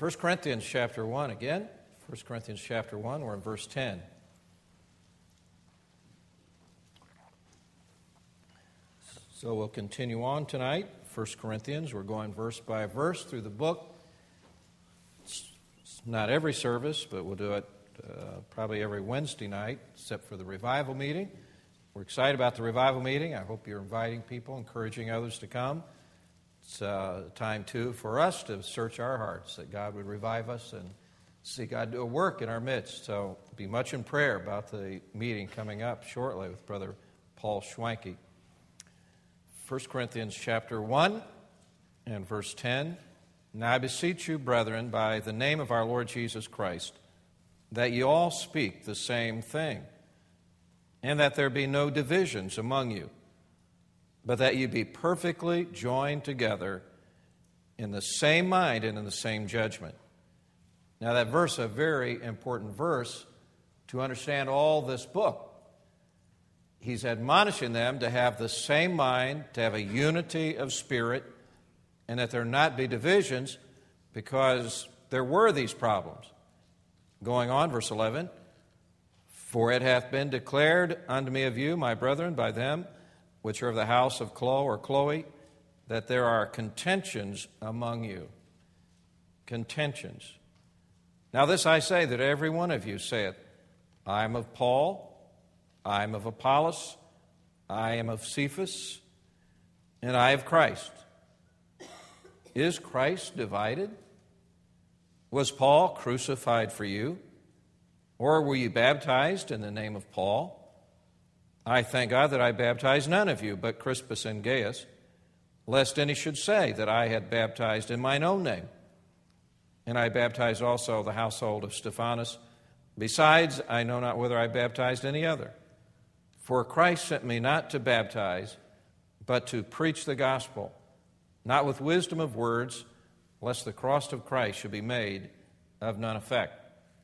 1 Corinthians chapter 1 again. 1 Corinthians chapter 1, we're in verse 10. So we'll continue on tonight. 1 Corinthians, we're going verse by verse through the book. It's not every service, but we'll do it probably every Wednesday night, except for the revival meeting. We're excited about the revival meeting. I hope you're inviting people, encouraging others to come. It's time, too, for us to search our hearts, that God would revive us and see God do a work in our midst. So be much in prayer about the meeting coming up shortly with Brother Paul Schwanke. 1 Corinthians chapter 1 and verse 10. Now I beseech you, brethren, by the name of our Lord Jesus Christ, that ye all speak the same thing, and that there be no divisions among you, but that you be perfectly joined together in the same mind and in the same judgment. Now that verse is a very important verse to understand all this book. He's admonishing them to have the same mind, to have a unity of spirit, and that there not be divisions, because there were these problems. Going on, verse 11, for it hath been declared unto me of you, my brethren, by them which are of the house of Chloe, that there are contentions among you. Contentions. Now this I say, that every one of you saith, I am of Paul, I am of Apollos, I am of Cephas, and I of Christ. Is Christ divided? Was Paul crucified for you? Or were you baptized in the name of Paul? I thank God that I baptized none of you, but Crispus and Gaius, lest any should say that I had baptized in mine own name. And I baptized also the household of Stephanas. Besides, I know not whether I baptized any other. For Christ sent me not to baptize, but to preach the gospel, not with wisdom of words, lest the cross of Christ should be made of none effect.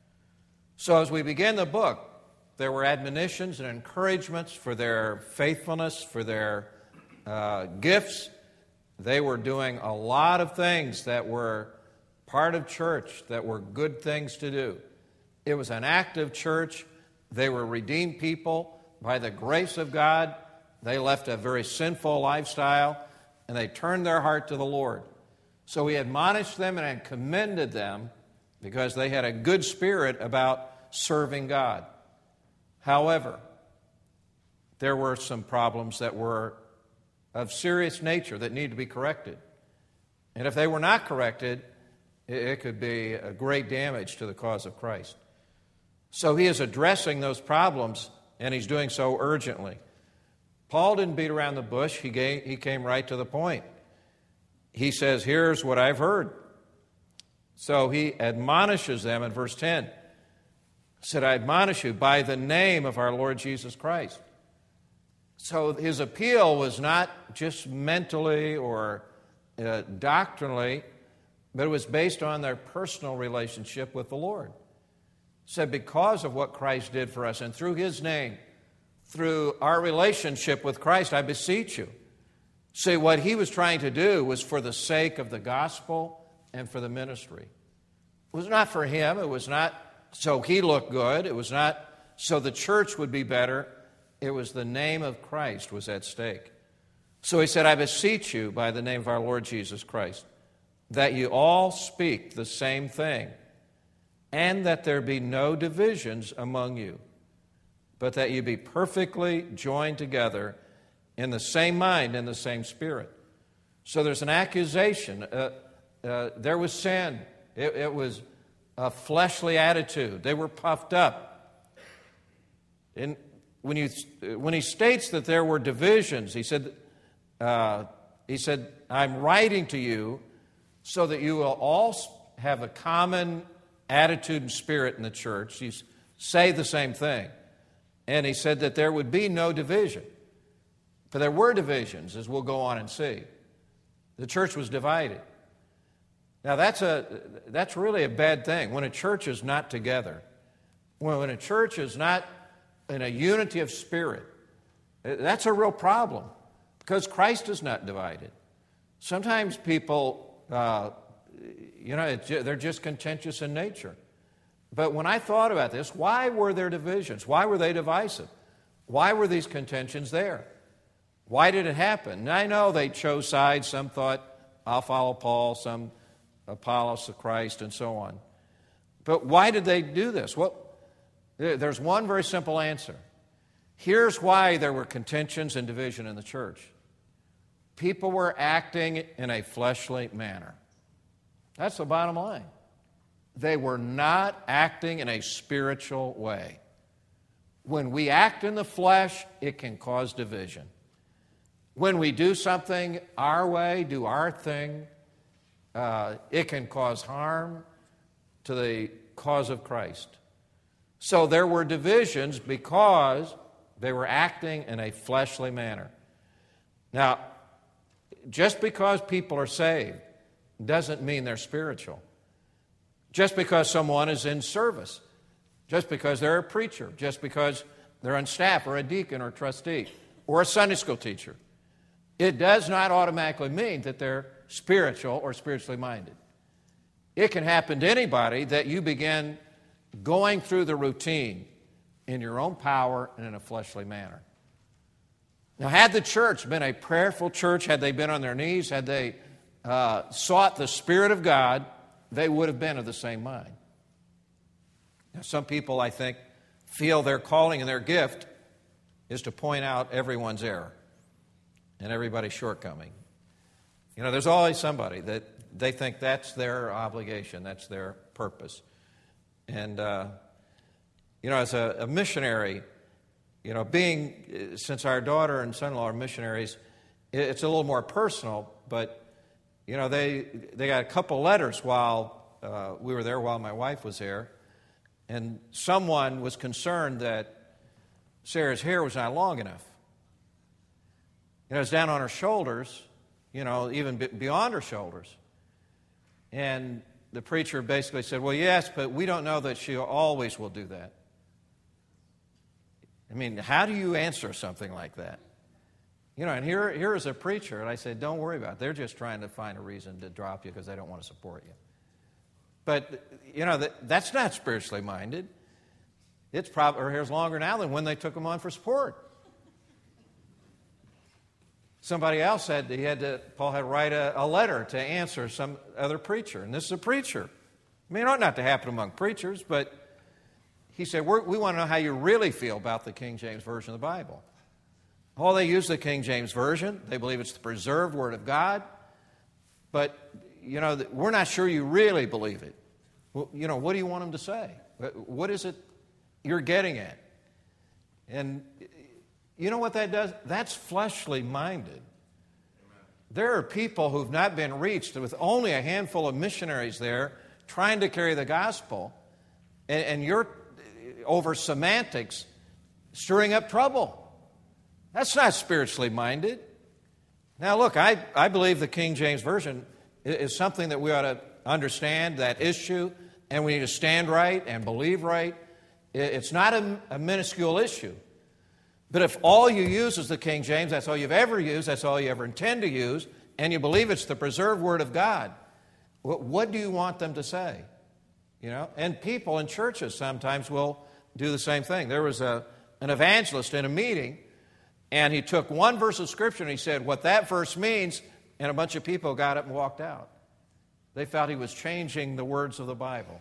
So as we begin the book, there were admonitions and encouragements for their faithfulness, for their gifts. They were doing a lot of things that were part of church, that were good things to do. It was an active church. They were redeemed people by the grace of God. They left a very sinful lifestyle, and they turned their heart to the Lord. So he admonished them and commended them because they had a good spirit about serving God. However, there were some problems that were of serious nature that need to be corrected. And if they were not corrected, it could be a great damage to the cause of Christ. So he is addressing those problems, and he's doing so urgently. Paul didn't beat around the bush. He came right to the point. He says, here's what I've heard. So he admonishes them in verse 10. He said, I admonish you by the name of our Lord Jesus Christ. So his appeal was not just mentally or doctrinally, but it was based on their personal relationship with the Lord. He said, because of what Christ did for us and through his name, through our relationship with Christ, I beseech you. See, what he was trying to do was for the sake of the gospel and for the ministry. It was not for him. It was not so he looked good. It was not so the church would be better. It was the name of Christ was at stake. So he said, I beseech you by the name of our Lord Jesus Christ, that you all speak the same thing, and that there be no divisions among you, but that you be perfectly joined together in the same mind and the same spirit. So there's an accusation. There was sin. It was a fleshly attitude. They were puffed up. And when he states that there were divisions, he said, I'm writing to you so that you will all have a common attitude and spirit in the church. You say the same thing. And he said that there would be no division. For there were divisions, as we'll go on and see. The church was divided. Now that's really a bad thing. When a church is not together, when a church is not in a unity of spirit, that's a real problem because Christ is not divided. Sometimes people they're just contentious in nature. But when I thought about this, why were there divisions? Why were they divisive? Why were these contentions there? Why did it happen? And I know they chose sides. Some thought, I'll follow Paul, some Apollos of Christ, and so on. But why did they do this? Well, there's one very simple answer. Here's why there were contentions and division in the church. People were acting in a fleshly manner. That's the bottom line. They were not acting in a spiritual way. When we act in the flesh, it can cause division. When we do something our way, do our thing, it can cause harm to the cause of Christ. So there were divisions because they were acting in a fleshly manner. Now, just because people are saved doesn't mean they're spiritual. Just because someone is in service, just because they're a preacher, just because they're on staff or a deacon or trustee or a Sunday school teacher, it does not automatically mean that they're spiritual or spiritually minded. It can happen to anybody that you begin going through the routine in your own power and in a fleshly manner. Now, had the church been a prayerful church, had they been on their knees, had they sought the Spirit of God, they would have been of the same mind. Now, some people, I think, feel their calling and their gift is to point out everyone's error and everybody's shortcoming. There's always somebody that they think that's their obligation, that's their purpose. And, as a missionary, since our daughter and son-in-law are missionaries, it's a little more personal, but they got a couple letters while we were there, while my wife was there, and someone was concerned that Sarah's hair was not long enough. It was down on her shoulders, even beyond her shoulders. And the preacher basically said, well, yes, but we don't know that she always will do that. I mean, how do you answer something like that? And here is a preacher, and I said, don't worry about it. They're just trying to find a reason to drop you because they don't want to support you. But, that's not spiritually minded. It's probably her hair's longer now than when they took them on for support. Somebody else said Paul had to write a letter to answer some other preacher, and this is a preacher. I mean, it ought not to happen among preachers, but he said, we want to know how you really feel about the King James Version of the Bible. Oh, they use the King James Version. They believe it's the preserved Word of God. But, we're not sure you really believe it. Well, what do you want them to say? What is it you're getting at? And you know what that does? That's fleshly minded. There are people who've not been reached with only a handful of missionaries there trying to carry the gospel, and you're over semantics stirring up trouble. That's not spiritually minded. Now look, I believe the King James Version is something that we ought to understand, that issue, and we need to stand right and believe right. It's not a minuscule issue. But if all you use is the King James, that's all you've ever used, that's all you ever intend to use, and you believe it's the preserved Word of God, what do you want them to say? And people in churches sometimes will do the same thing. There was an evangelist in a meeting, and he took one verse of Scripture and he said what that verse means, and a bunch of people got up and walked out. They felt he was changing the words of the Bible.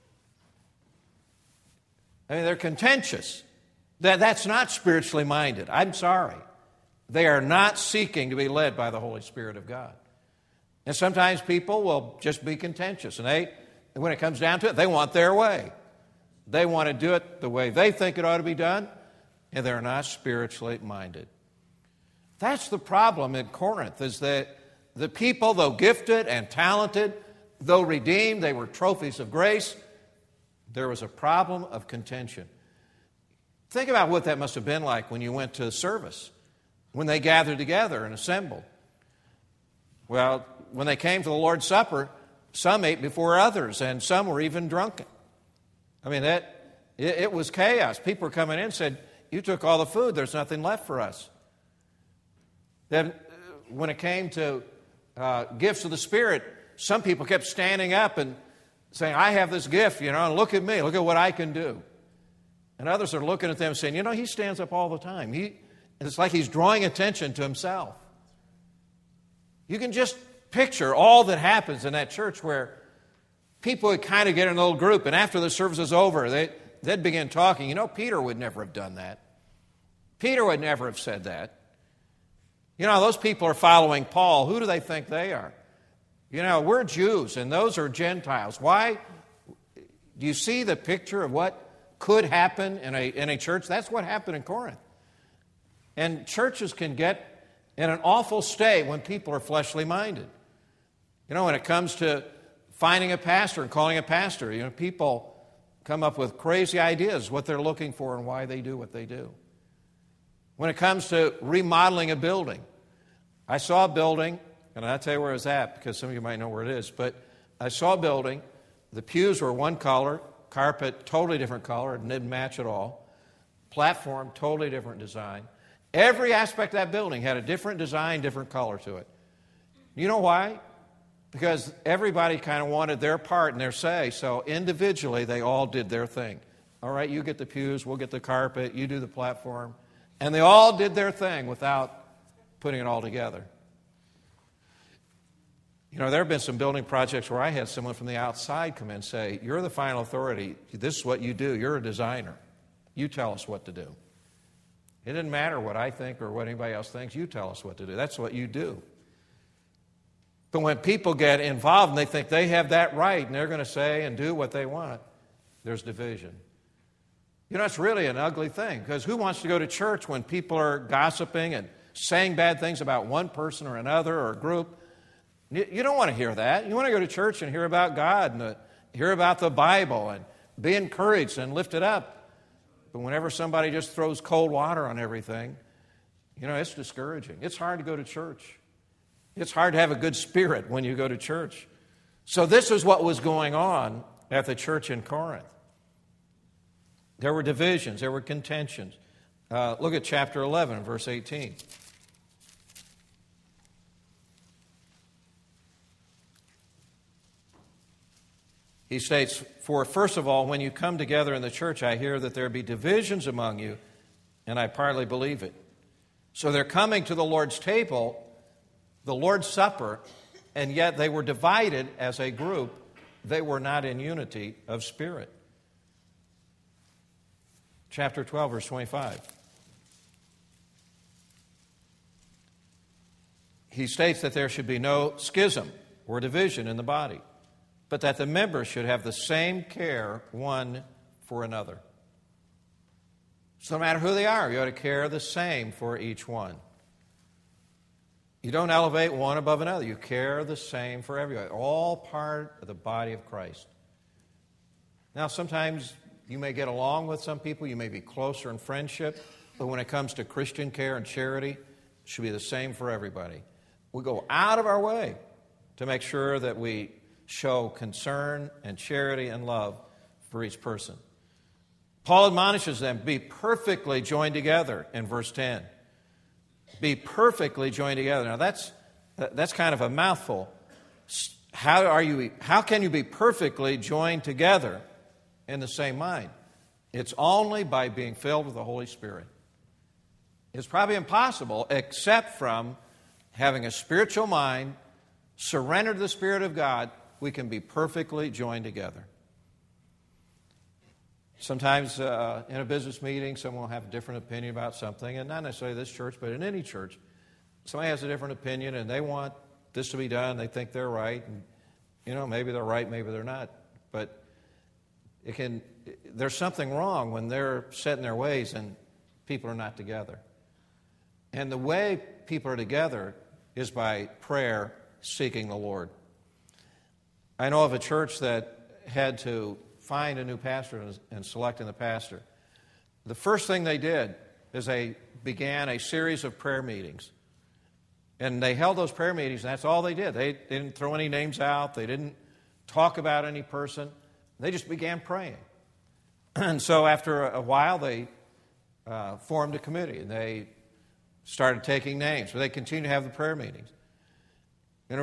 I mean, they're contentious. That's not spiritually minded. I'm sorry. They are not seeking to be led by the Holy Spirit of God. And sometimes people will just be contentious, and when it comes down to it, they want their way. They want to do it the way they think it ought to be done, and they're not spiritually minded. That's the problem in Corinth, is that the people, though gifted and talented, though redeemed, they were trophies of grace, there was a problem of contention. Think about what that must have been like when you went to service, when they gathered together and assembled. Well, when they came to the Lord's Supper, some ate before others, and some were even drunken. I mean, it was chaos. People were coming in and said, you took all the food, there's nothing left for us. Then when it came to gifts of the Spirit, some people kept standing up and saying, I have this gift, and look at me, look at what I can do. And others are looking at them saying, he stands up all the time. It's like he's drawing attention to himself. You can just picture all that happens in that church where people would kind of get in a little group, and after the service is over, they'd begin talking. Peter would never have done that. Peter would never have said that. Those people are following Paul. Who do they think they are? We're Jews, and those are Gentiles. Why? Do you see the picture of what could happen in a church? That's what happened in Corinth. And churches can get in an awful state when people are fleshly minded. When it comes to finding a pastor and calling a pastor, people come up with crazy ideas, what they're looking for and why they do what they do. When it comes to remodeling a building, I saw a building, and I'll tell you where it was at because some of you might know where it is, but I saw a building, the pews were one color, carpet totally different color, it didn't match at all, platform totally different design. Every aspect of that building had a different design, different color to it. You know why? Because everybody kind of wanted their part and their say, so individually they all did their thing. All right, you get the pews, we'll get the carpet, you do the platform. And they all did their thing without putting it all together. There have been some building projects where I had someone from the outside come in and say, you're the final authority, this is what you do, you're a designer. You tell us what to do. It doesn't matter what I think or what anybody else thinks, you tell us what to do. That's what you do. But when people get involved and they think they have that right and they're going to say and do what they want, there's division. It's really an ugly thing because who wants to go to church when people are gossiping and saying bad things about one person or another or a group? You don't want to hear that. You want to go to church and hear about God and hear about the Bible and be encouraged and lifted up. But whenever somebody just throws cold water on everything, it's discouraging. It's hard to go to church. It's hard to have a good spirit when you go to church. So this is what was going on at the church in Corinth. There were divisions. There were contentions. Look at chapter 11, verse 18. He states, for first of all, when you come together in the church, I hear that there be divisions among you, and I partly believe it. So they're coming to the Lord's table, the Lord's Supper, and yet they were divided as a group. They were not in unity of spirit. Chapter 12, verse 25. He states that there should be no schism or division in the body, but that the members should have the same care one for another. So no matter who they are, you ought to care the same for each one. You don't elevate one above another. You care the same for everybody. All part of the body of Christ. Now, sometimes you may get along with some people. You may be closer in friendship. But when it comes to Christian care and charity, it should be the same for everybody. We go out of our way to make sure that we show concern and charity and love for each person. Paul admonishes them, be perfectly joined together in verse 10. Be perfectly joined together. Now that's kind of a mouthful. How can you be perfectly joined together in the same mind? It's only by being filled with the Holy Spirit. It's probably impossible except from having a spiritual mind, surrender to the Spirit of God, we can be perfectly joined together. Sometimes in a business meeting, someone will have a different opinion about something, and not necessarily this church, but in any church. Somebody has a different opinion, and they want this to be done. They think they're right, and maybe they're right, maybe they're not. But there's something wrong when they're set in their ways and people are not together. And the way people are together is by prayer, seeking the Lord. I know of a church that had to find a new pastor and selecting the pastor. The first thing they did is they began a series of prayer meetings. And they held those prayer meetings, and that's all they did. They didn't throw any names out. They didn't talk about any person. They just began praying. And so after a while, they formed a committee, and they started taking names. But they continued to have the prayer meetings.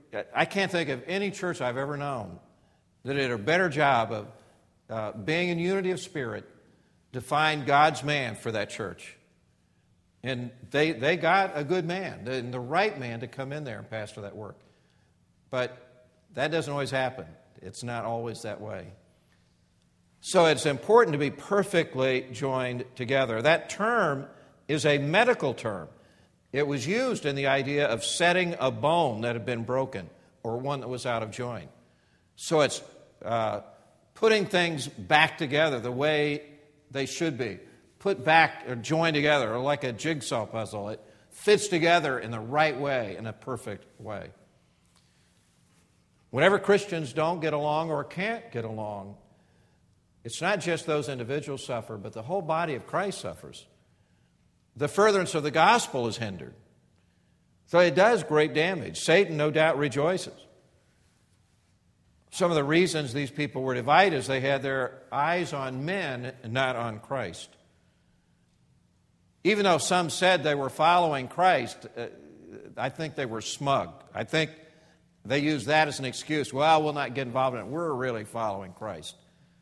I can't think of any church I've ever known that did a better job of being in unity of spirit to find God's man for that church. And they got a good man, the right man to come in there and pastor that work. But that doesn't always happen. It's not always that way. So it's important to be perfectly joined together. That term is a medical term. It was used in the idea of setting a bone that had been broken or one that was out of joint. So it's putting things back together the way they should be. Put back or joined together, or like a jigsaw puzzle. It fits together in the right way, in a perfect way. Whenever Christians don't get along or can't get along, it's not just those individuals suffer, but the whole body of Christ suffers. The furtherance of the gospel is hindered. So it does great damage. Satan, no doubt, rejoices. Some of the reasons these people were divided is they had their eyes on men and not on Christ. Even though some said they were following Christ, I think they were smug. I think they used that as an excuse. Well, we'll not get involved in it. We're really following Christ.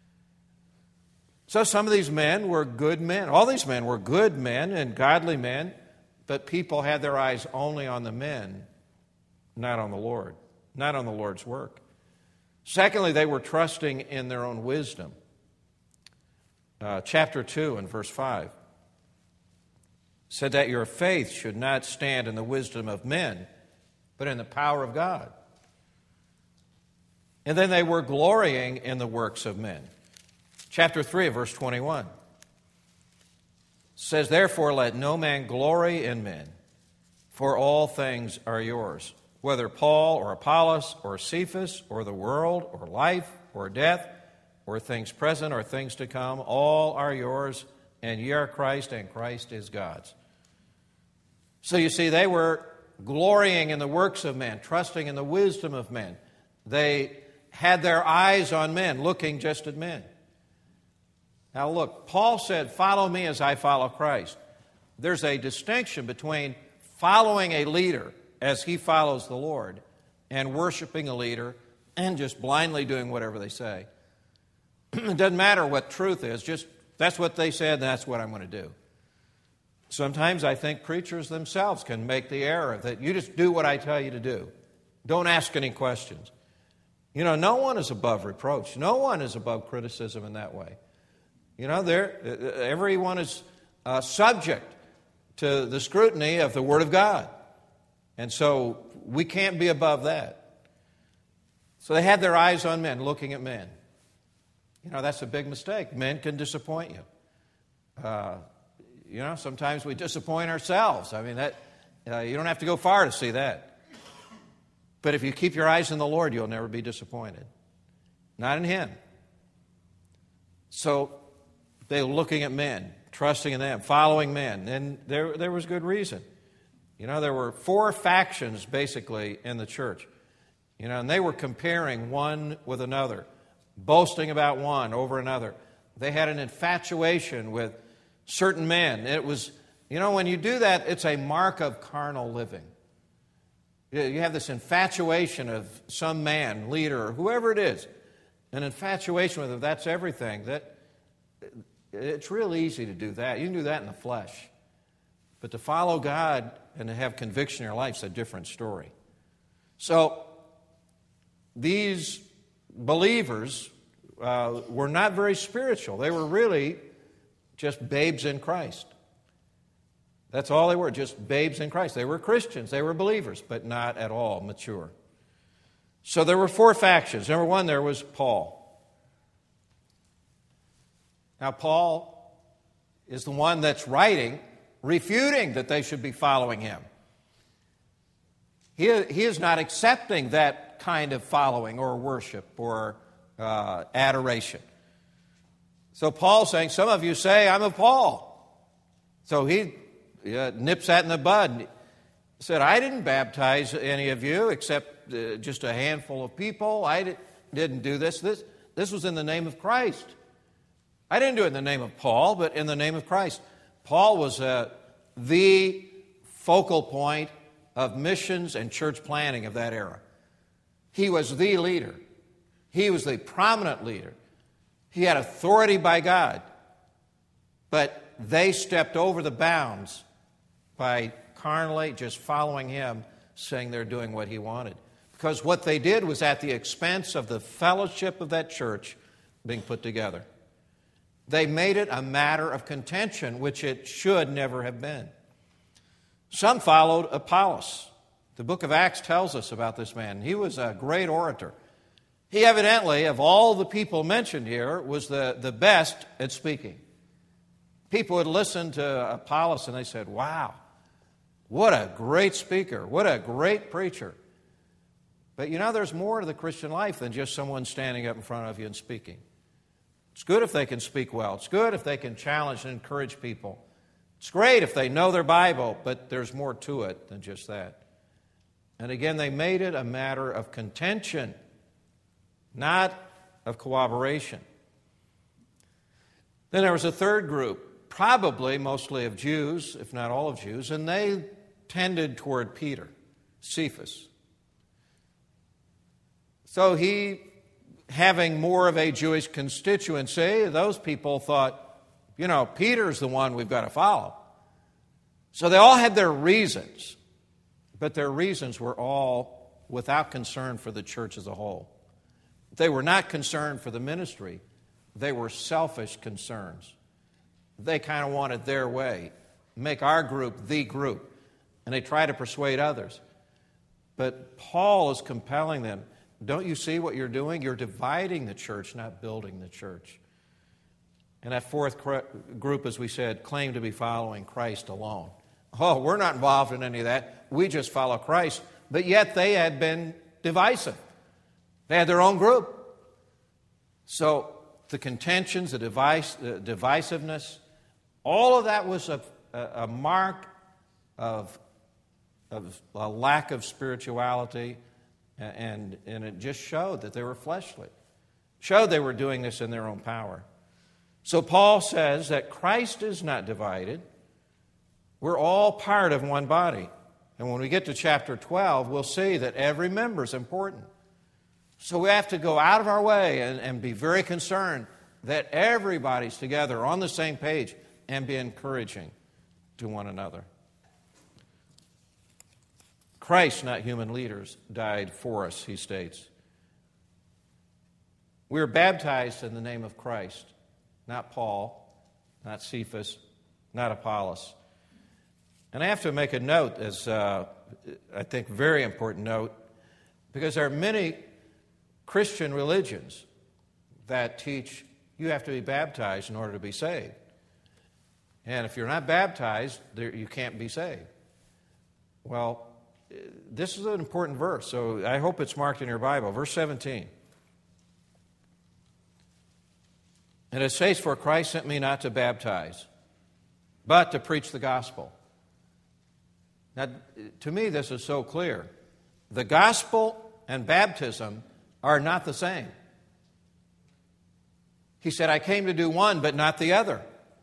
So some of these men were good men. All these men were good men and godly men, but people had their eyes only on the men, not on the Lord, not on the Lord's work. Secondly, they were trusting in their own wisdom. Chapter 2 and verse 5 said that your faith should not stand in the wisdom of men, but in the power of God. And then they were glorying in the works of men. Chapter 3, verse 21 says, therefore let no man glory in men, for all things are yours, whether Paul or Apollos or Cephas or the world or life or death or things present or things to come, all are yours, and ye are Christ, and Christ is God's. So you see, they were glorying in the works of men, trusting in the wisdom of men. They had their eyes on men, looking just at men. Now look, Paul said, follow me as I follow Christ. There's a distinction between following a leader as he follows the Lord and worshiping a leader and just blindly doing whatever they say. It doesn't matter what truth is, just that's what they said and that's what I'm going to do. Sometimes I think preachers themselves can make the error that you just do what I tell you to do. Don't ask any questions. You know, no one is above reproach. No one is above criticism in that way. You know, everyone is subject to the scrutiny of the Word of God. And so we can't be above that. So they had their eyes on men, looking at men. You know, that's a big mistake. Men can disappoint you. You know, sometimes we disappoint ourselves. I mean, that you don't have to go far to see that. But if you keep your eyes on the Lord, you'll never be disappointed. Not in Him. So they were looking at men, trusting in them, following men. And there was good reason. You know, there were 4 factions, basically, in the church. You know, and they were comparing one with another, boasting about one over another. They had an infatuation with certain men. It was, you know, when you do that, it's a mark of carnal living. You have this infatuation of some man, leader, or whoever it is, an infatuation with them. That's everything. It's real easy to do that. You can do that in the flesh. But to follow God and to have conviction in your life is a different story. So these believers were not very spiritual. They were really just babes in Christ. That's all they were, just babes in Christ. They were Christians, they were believers, but not at all mature. So there were 4 factions. Number 1, there was Paul. Now, Paul is the one that's writing, refuting that they should be following him. He is not accepting that kind of following or worship or adoration. So Paul's saying, some of you say, I'm of Paul. So he nips that in the bud. He said, I didn't baptize any of you except just a handful of people. I didn't do this. This was in the name of Christ. I didn't do it in the name of Paul, but in the name of Christ. Paul was the focal point of missions and church planting of that era. He was the leader. He was the prominent leader. He had authority by God. But they stepped over the bounds by carnally just following him, saying they're doing what he wanted. Because what they did was at the expense of the fellowship of that church being put together. They made it a matter of contention, which it should never have been. Some followed Apollos. The book of Acts tells us about this man. He was a great orator. He evidently, of all the people mentioned here, was the best at speaking. People would listen to Apollos and they said, wow, what a great speaker, what a great preacher. But you know, there's more to the Christian life than just someone standing up in front of you and speaking. It's good if they can speak well. It's good if they can challenge and encourage people. It's great if they know their Bible, but there's more to it than just that. And again, they made it a matter of contention, not of cooperation. Then there was a third group, probably mostly of Jews, if not all of Jews, and they tended toward Peter, Cephas. So he, having more of a Jewish constituency, those people thought, you know, Peter's the one we've got to follow. So they all had their reasons, but their reasons were all without concern for the church as a whole. They were not concerned for the ministry. They were selfish concerns. They kind of wanted their way, make our group the group, and they try to persuade others. But Paul is compelling them. Don't you see what you're doing? You're dividing the church, not building the church. And that fourth group, as we said, claimed to be following Christ alone. Oh, we're not involved in any of that. We just follow Christ. But yet they had been divisive. They had their own group. So the contentions, the divisiveness, all of that was a mark of a lack of spirituality, and it just showed that they were fleshly. Showed they were doing this in their own power. So Paul says that Christ is not divided. We're all part of one body. And when we get to chapter 12, we'll see that every member is important. So we have to go out of our way and be very concerned that everybody's together on the same page and be encouraging to one another. Christ, not human leaders, died for us, he states. We are baptized in the name of Christ, not Paul, not Cephas, not Apollos. And I have to make a note, as I think very important note, because there are many Christian religions that teach you have to be baptized in order to be saved. And if you're not baptized, you can't be saved. Well, this is an important verse, so I hope it's marked in your Bible. Verse 17. And it says, "For Christ sent me not to baptize, but to preach the gospel." Now, to me, this is so clear. The gospel and baptism are not the same. He said, I came to do one, but not the other.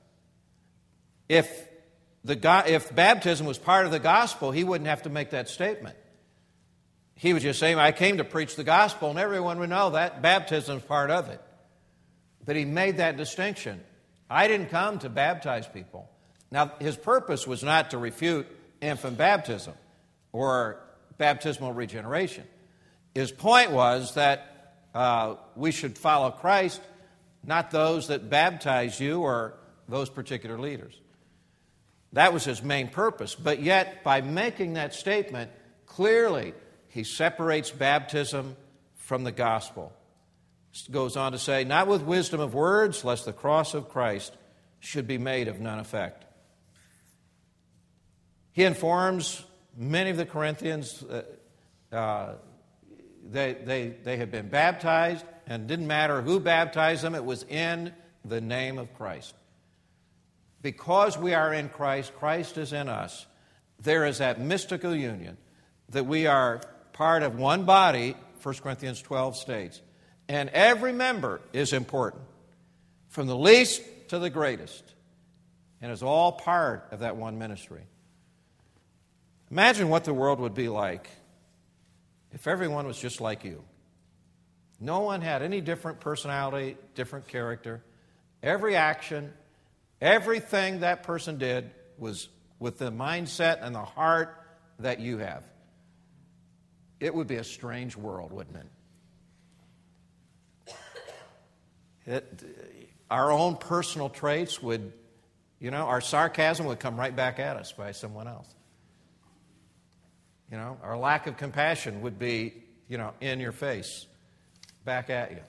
If baptism was part of the gospel, he wouldn't have to make that statement. He would just say, I came to preach the gospel, and everyone would know that baptism is part of it. But he made that distinction. I didn't come to baptize people. Now, his purpose was not to refute infant baptism or baptismal regeneration. His point was that we should follow Christ, not those that baptize you or those particular leaders. That was his main purpose. But yet, by making that statement, clearly he separates baptism from the gospel. He goes on to say, not with wisdom of words, lest the cross of Christ should be made of none effect. He informs many of the Corinthians they had been baptized, and it didn't matter who baptized them, it was in the name of Christ. Because we are in Christ, Christ is in us, there is that mystical union that we are part of one body, 1 Corinthians 12 states, and every member is important, from the least to the greatest, and is all part of that one ministry. Imagine what the world would be like if everyone was just like you. No one had any different personality, different character. Every action, everything that person did was with the mindset and the heart that you have. It would be a strange world, wouldn't it? Our own personal traits would, our sarcasm would come right back at us by someone else. Our lack of compassion would be, in your face, back at you.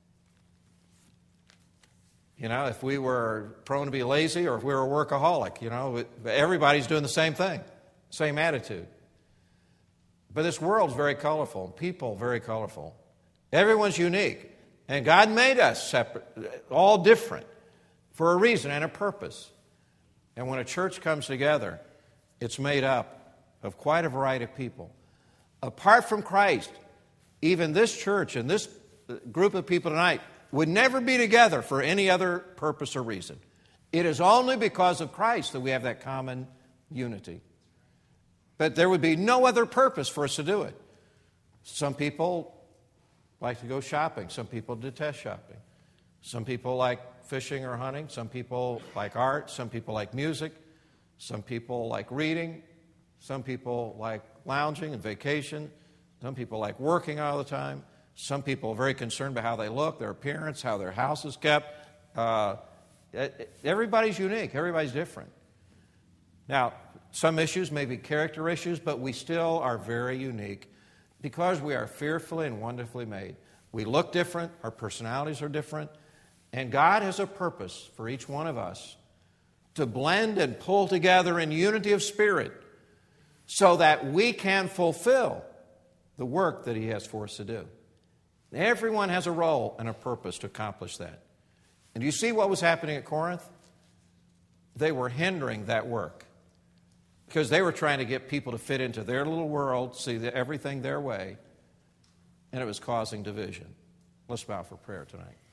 If we were prone to be lazy or if we were a workaholic, everybody's doing the same thing, same attitude. But this world's very colorful, people very colorful. Everyone's unique. And God made us separate, all different, for a reason and a purpose. And when a church comes together, it's made up of quite a variety of people. Apart from Christ, even this church and this group of people tonight would never be together for any other purpose or reason. It is only because of Christ that we have that common unity. But there would be no other purpose for us to do it. Some people like to go shopping. Some people detest shopping. Some people like fishing or hunting. Some people like art. Some people like music. Some people like reading. Some people like lounging and vacation. Some people like working all the time. Some people are very concerned about how they look, their appearance, how their house is kept. Everybody's unique. Everybody's different. Now, some issues may be character issues, but we still are very unique because we are fearfully and wonderfully made. We look different. Our personalities are different. And God has a purpose for each one of us to blend and pull together in unity of spirit so that we can fulfill the work that He has for us to do. Everyone has a role and a purpose to accomplish that. And do you see what was happening at Corinth? They were hindering that work because they were trying to get people to fit into their little world, see everything their way, and it was causing division. Let's bow for prayer tonight.